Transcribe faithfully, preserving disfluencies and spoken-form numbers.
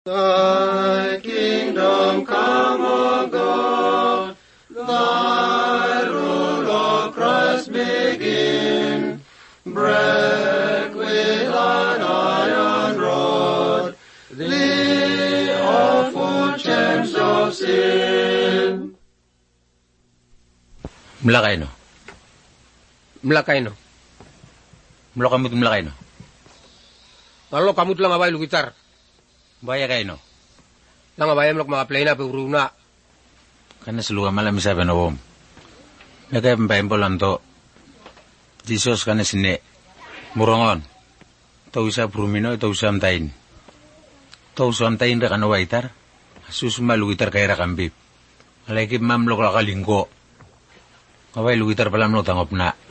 Thy kingdom come, O God, thy rule, O Christ, begin. Break with thine iron rod the awful chains of sin. Mlakay no? Mlakay no? Mlokamut mlakay no? Malo kamut lang abay lugitar. Baya kayo no? Lang abay mlok mga play na puruna. Kana seluwa malam sabi na wom. Nakay pampayin po lang to. Jesus kana sine. Murongon. Tau isa brumino, tau isa amtain. Tau isa amtain ra kana waitar. Susuma lugitar kaya ra kambib. Malaki mamlok la kalingko. Abay lugitar palam no tangop na.